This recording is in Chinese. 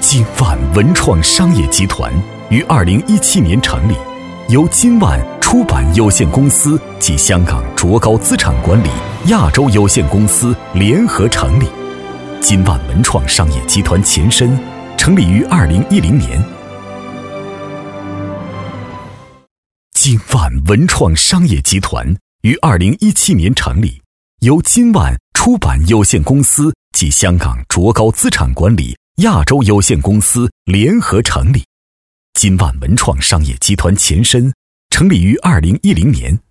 金万文创商业集团于2017年成立，由金万出版有限公司及香港卓高资产管理亚洲有限公司联合成立。金万文创商业集团前身成立于2010年。金万文创商业集团于2017年成立，由金万出版有限公司及香港卓高资产管理亚洲有限公司联合成立。金万文创商业集团前身成立于2010年。